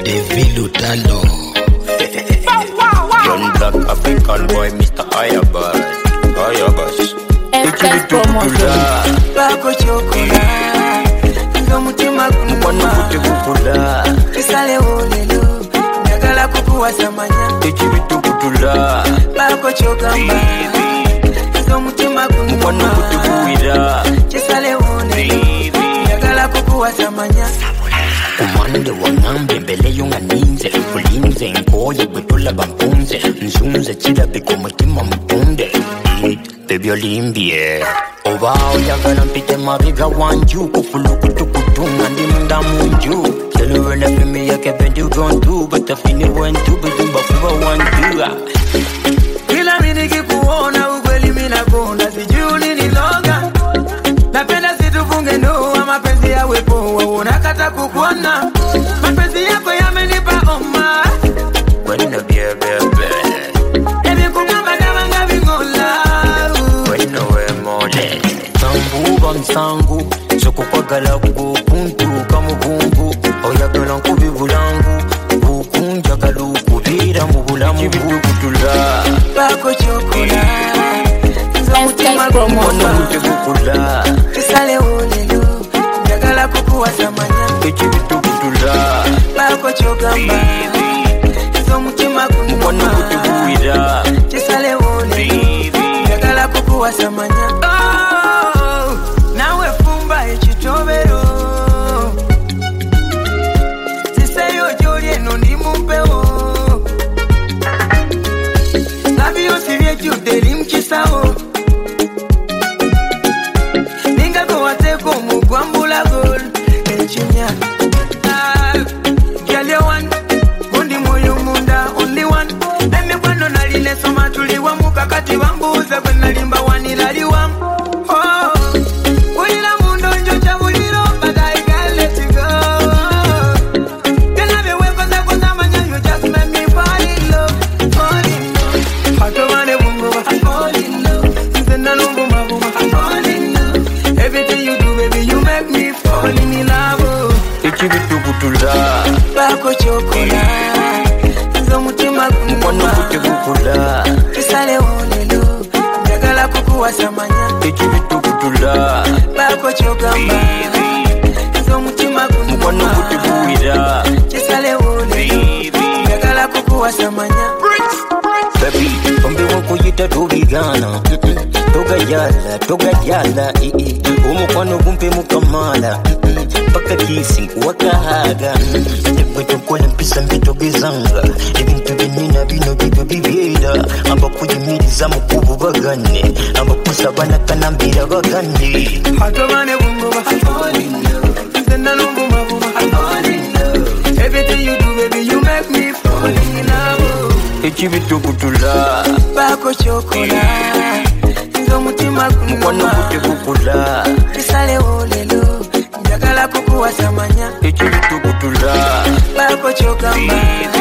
Devil Utalo. Young black African boy, Mr. Ayabas. FS promotion. Bako chokola Nzo mutima kunuma Kisale olelo Nyagala kukuwa samanya Echibitu kutula Bako chokamba Nzo mutima kunuma Kisale olelo Nyagala kukuwa samanya Kumande wangambe mbele yunga ninze Kulinze nkoye gwetula bampunze Nzunze chida biko mutima mpunde Baby olimbie Oba oyagala mpite mabiga wanju Kufuluku tukutunga ndi munda munju Telu wena fimi yake bendu gontu Batafini wentu Bidumba kuwa wantu Kila miniki kuona ukweli minakonda Sijuni niloga Napenda situfunge ndoa mapenzi ya wepo Unakata kukuona Mapenzi yako yamenipa oma Wena bie bebe Ebi kumamba dawanga vingola Wena we mole Sambu bansangu Soko kwa gala kukuntu Kamugungu Oyagala nkubibulangu Kukunja galuku Bira mubulamu Chibitu kutula Bako chokola FS promotion. Kisale olelo Nyagala kukuwa samanya Echibitu kutula Bako chokamba Nzo mutima kunuma Kisale olelo Nyagala kukuwa samanya Nawe fumba echitobero Siseyo joli eno ndi mupeo Labio sivye judeli mchisao Wateko mugwambula gol Engineer Girl you one Mundi moyo munda only one Eme kwano naline soma tuliwa mukakati wambuza Kwena limba wanilaliwa Oh Ulila mundo njocha ulilo But I can't let you go Can have your weapons I was amanya You just make me fall in love Fall in love Hato wane bungo I fall in love Nzenda lumbu mabuma I fall in love Everything you do, baby, you make me fall in love. Echibitu kutula Bako chokola Nzo mutima kunuma Kisale olelo Nyagala kukuwa samanya Echibitu kutula Bako chokamba Nzo mutima kunuma Kisale olelo Nyagala kukuwa samanya Baby, ombi wako yita tubigana Toga yala Umukwano kumpe mukamala Paka kisi kuwakahaga Ebe chokole mpisa mbito bizanga Ebintu binina bino bido bibieda Amba kujimiriza mukubu bagane Amba kusabana kanambira bagane Hato mane bungo ba I fall in love Nzenda lumbu mabuma I fall in love Everything you do baby you make me fall in love Echibitu kutula Bako chokola Nzo mutima kunuma Kisale olelo Nyagala kukuwa samanya Echibitu kutula Bako chokamba